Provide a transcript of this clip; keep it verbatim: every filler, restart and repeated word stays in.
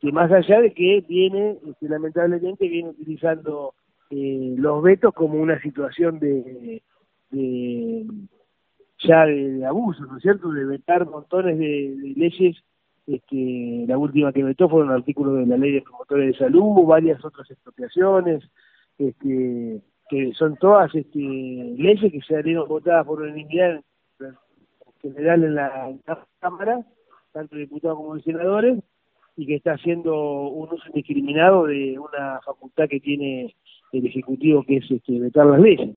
este, más allá de que viene, este, lamentablemente, viene utilizando eh, los vetos como una situación de, de ya de, de abuso, ¿no es cierto?, de vetar montones de, de leyes. Este, la última que vetó fueron artículos de la ley de promotores de salud, varias otras expropiaciones, este, que son todas este, leyes que se han votadas por unanimidad en general en la, en la Cámara, tanto diputados como senadores, y que está haciendo un uso indiscriminado de una facultad que tiene el Ejecutivo, que es este, vetar las leyes.